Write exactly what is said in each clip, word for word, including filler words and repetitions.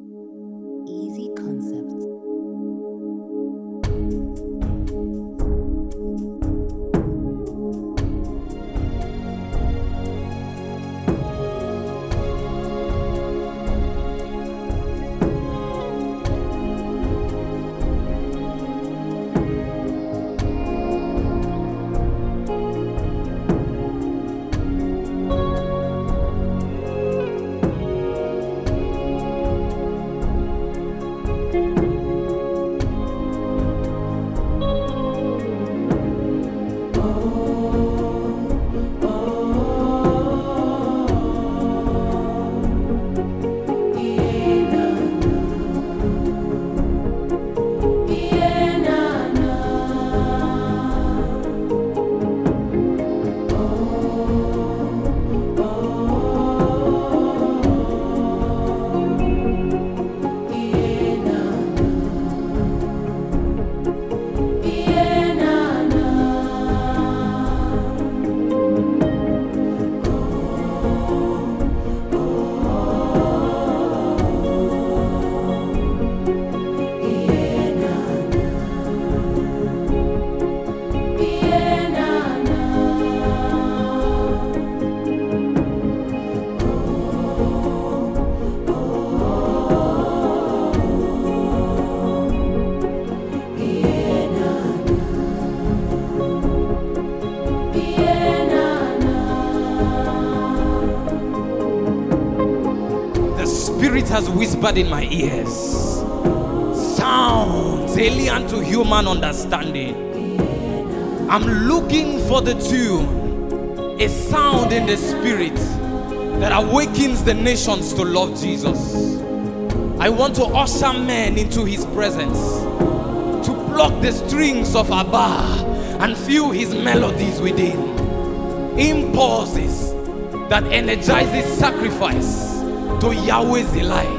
Easy Concepts. Spirit has whispered in my ears sounds alien to human understanding. I'm looking for the tune, a sound in the spirit that awakens the nations to love Jesus. I want to usher men into his presence, to pluck the strings of Abba and feel his melodies within, impulses that energizes sacrifice to Yahweh's delight.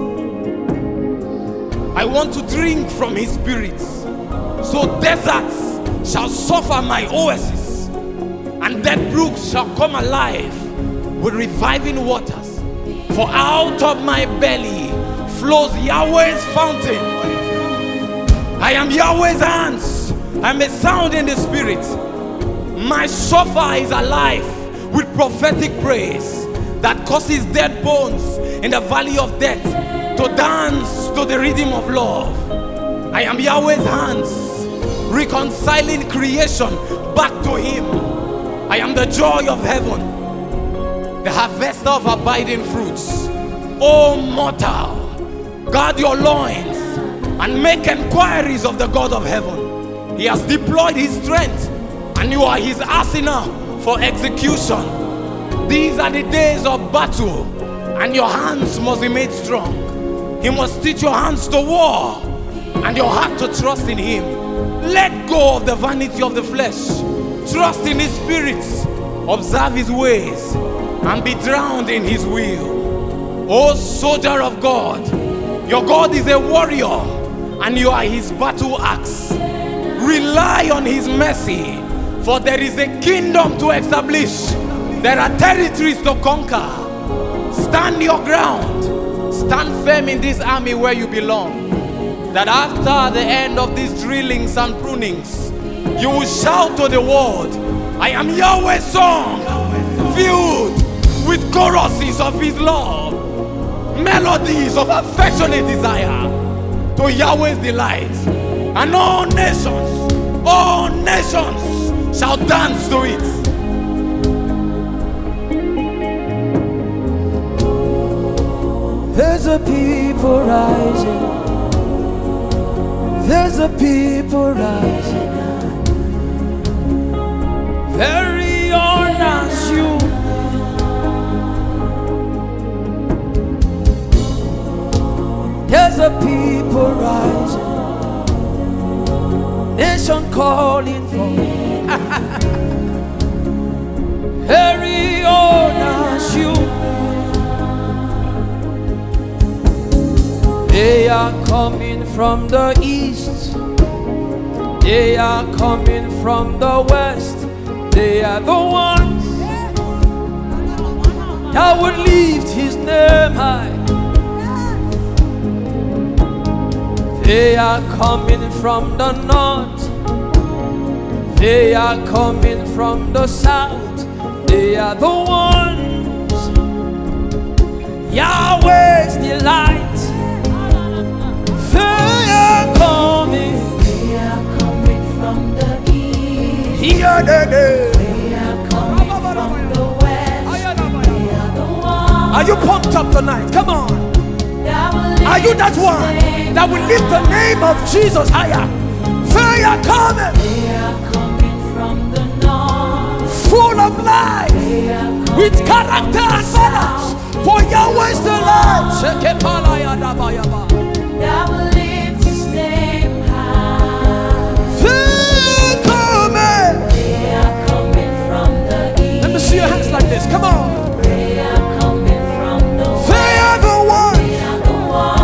I want to drink from his spirit, so deserts shall suffer my oasis, and dead brooks shall come alive with reviving waters. For out of my belly flows Yahweh's fountain. I am Yahweh's hands. I'm a sound in the spirit. My shofar is alive with prophetic praise that causes dead bones in the valley of death to dance to the rhythm of love. I am Yahweh's hands, reconciling creation back to him. I am the joy of heaven, the harvester of abiding fruits. O mortal, guard your loins and make inquiries of the God of heaven. He has deployed his strength, and you are his arsenal for execution. These are the days of battle, and your hands must be made strong. He must teach your hands to war and your heart to trust in him. Let go of the vanity of the flesh. Trust in his spirit. Observe his ways and be drowned in his will. O soldier of God, your God is a warrior and you are his battle axe. Rely on his mercy, for there is a kingdom to establish. There are territories to conquer. Stand your ground. Stand firm in this army where you belong. That after the end of these drillings and prunings, you will shout to the world, I am Yahweh's song, filled with choruses of his love, melodies of affectionate desire to Yahweh's delight. And all nations, all nations shall dance to it. There's a people rising. There's a people rising. Very honest you. There's a people rising. Nation calling for. Very honest you. They are coming from the east. They are coming from the west. They are the ones that will lift his name high. They are coming from the north. They are coming from the south. They are the ones Yahweh's delight. They are coming. They are coming from the east. Here they They are coming from the west. They are the ones. Are you pumped up tonight? Come on. That will lift Are you that one that will lift the name of Jesus higher? They are coming. They are coming from the north. Full of life, They are coming with character and manners, for Yahweh's delight. that will lift His name high. They coming. They are coming from the east. Let me see your hands like this. Come on. They are coming from the west. They are the ones. They are the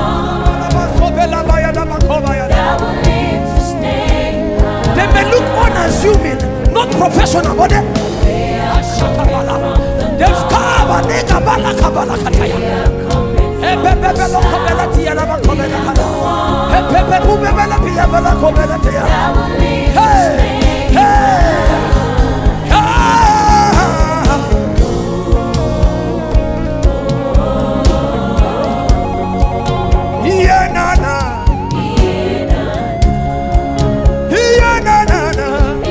ones that will lift His name high. They may look unassuming, not professional, but they, They are coming from the they've come and they kabala kabala They kataya. are coming Hey, from pepe the belo kobela south. tia na ba kobela kata. Hey, pepe bube bela pia bela kobela tia. That will lift Hey, His name hey, ah. Yeah, na na. Yeah, na na na.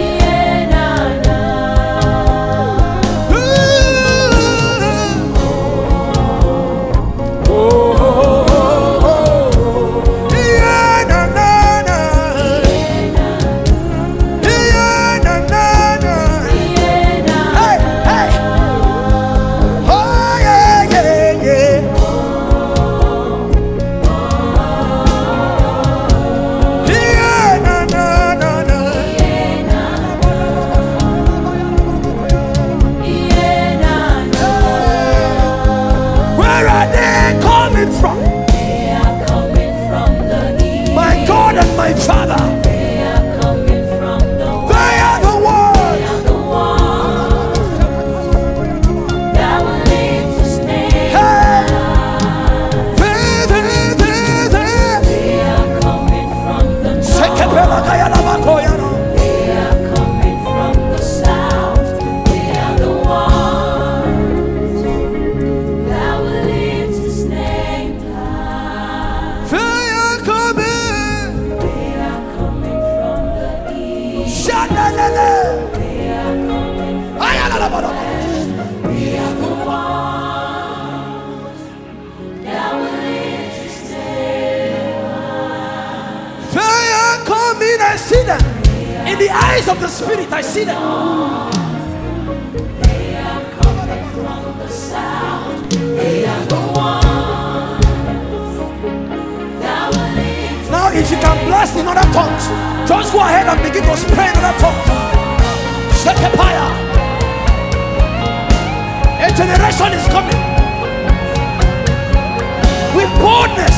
Where are they coming from? They are coming from the east. My God and my Father, They are coming from the west. they are the ones. They are the ones that will lift His name Hey, high. they, they, they, they. They are coming from the Sekepela north. kaya na makoyano. They are coming from the south. They are the ones that will lift His name high. They are coming. They are coming from the east. Shadalele. They are coming from Ayalala. They are the ones that will lift His name high. They are coming. I see them. In the eyes of the Spirit, I see them. They are coming from the south. They are the ones that will lift. Now, if you can blast in other tongues, just go ahead and begin to spray in other tongues. Shekepaya. A generation is coming with boldness.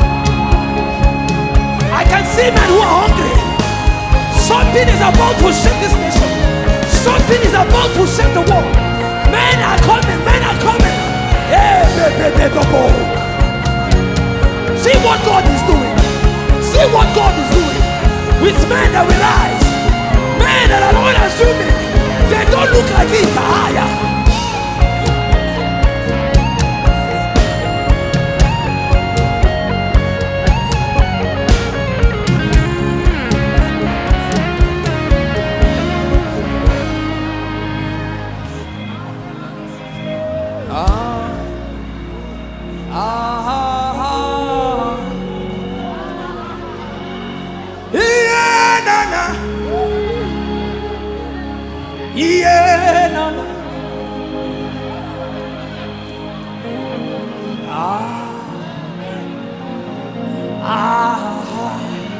I can see men who are hungry. Something is about to shake this nation. Something is about to shake the world. Men are coming. Men are coming. Hey, baby, baby, baby. See what God is doing. See what God is doing with men that will rise. Men that are unassuming. They don't look like it. Higher. Yeah, na na. Yeah, na na. Ah, ah.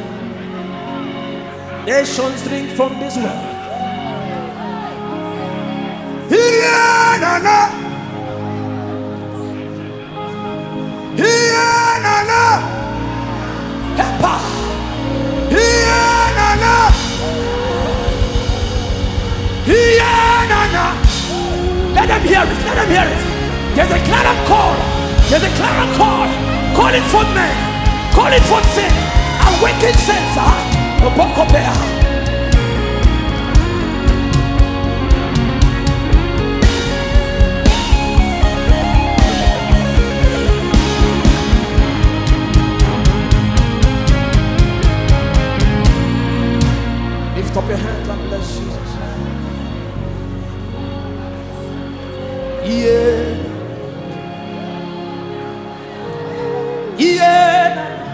Nations drink from this well. Yeah, na na. Yeah, na na. Hepa. Yeah, na na. Yeah, na na. Let them hear it. Let them hear it. There's a clarion call. There's a clarion call. Call it for men. Call it for sin. awaken sense. Bokopea. Lift up your hands and bless Jesus. Yeah. Yeah.